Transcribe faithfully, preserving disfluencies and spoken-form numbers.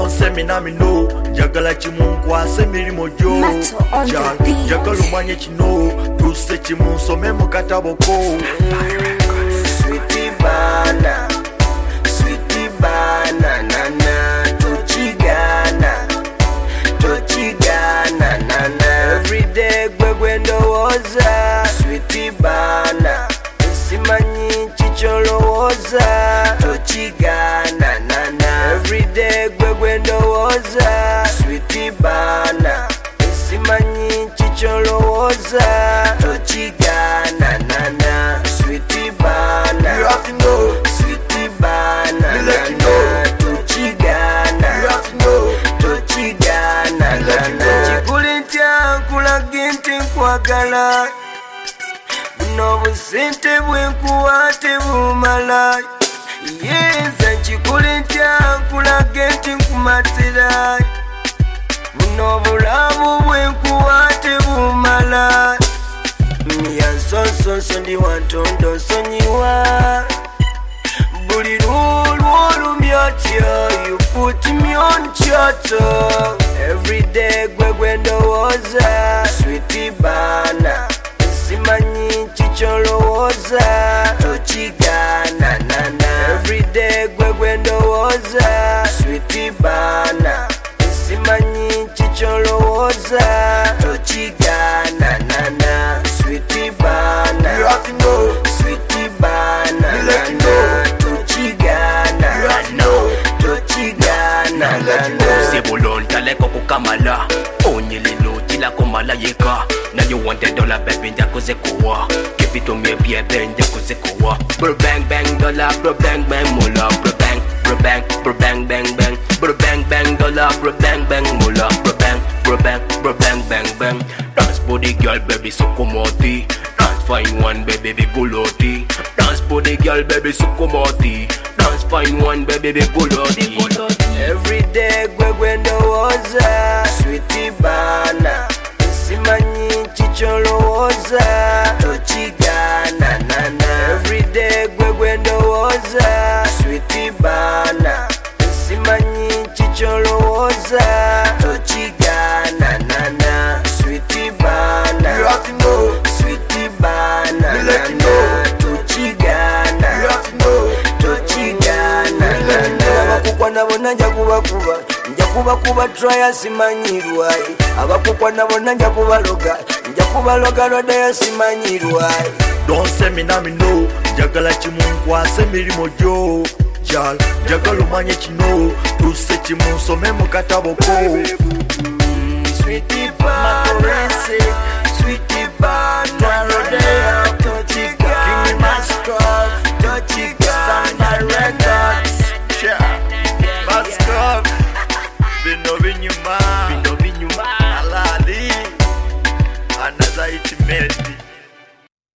Don't say me na me know. Jagala chimunkwa se mirimo jo. Jagala umanye chino. Tuse chimu so memo kataboko. Sweetie bana, sweetie bana, nana, tochigana, tochigana, nana. Every day gwegwendo woza, sweetie bana, simanyi chicholo woza, tochigana, nana. Every day gwegwendo woza, sweetie bana, simanyi chicholo woza, tochigana, nana. Sweetie bana, You have to know. sweetie bana, You let you nana, know. tochigana, You have to know. tochigana, You let you nana. know. Chikuli ntia nkulaga nti nkwagala, buno busente bwenkuwa tebumala. Yenza chikuli ntia nkulaga nti nkumatira, buno bulamu bwenkuwa tebumala. Yansonsonso ndi wantondo nsonyiwa, buli lulu olumyatya, you put me on chato. Every day gwe gwe ndowooza, sweetie bana, simanyi chicholowoza, tochigana nana. Every day gwe gwe ndowooza, sweetie bana, simanyi chicholowoza, tochigana nana. Sweetie bana, You have to know. sweetie bana, You let you nana, know. tochigana, You have to know. tochigana, You let you nana. know. Sebulonta leko kukamala onyelelo tila komala yeka. Now you want a dollar baby njakuze kuwa. Give it to me baby njakuze kuwa. Bro bang bang dollar, bro bang bang mula. Bro bang, bro bang, bro bang bang bang. Bro bang bang dollar, bro bang bang mula. Bro bang, bro bang, bro bang bang bang. Dance body girl baby sukumoti. Dance fine one baby be buloti. Dance body girl baby sukumoti. Dance fine one baby be buloti. Every day gwe gwe ndowooza, sweetie bana, simanyi chicholowoza, tochigana nana. Every day gwe gwe ndowooza, sweetie bana, simanyi chicholowoza, tochigana nana. Sweetie bana, You have to know. sweetie bana, You let you nana, know. tochigana. You have to know. Tochigana nana. Abakukwa nabo nja kubakuba, nja kubakuba try simanyirwayi. Abakukwa nabo nja kubaloga, nja kubaloga lwadde simanyirwayi. Don't say me na me know. Jagala chimunkwa se mirimo jo. Jal, jagala umanye chino. Tuse chimu so memo kataboko. Sweetie bana, sweetie bana, rodea, tochigana, King Master, tochigana, Records. Yeah. Master, bino binyuma. Bino binyuma. Alali. Another ultimate.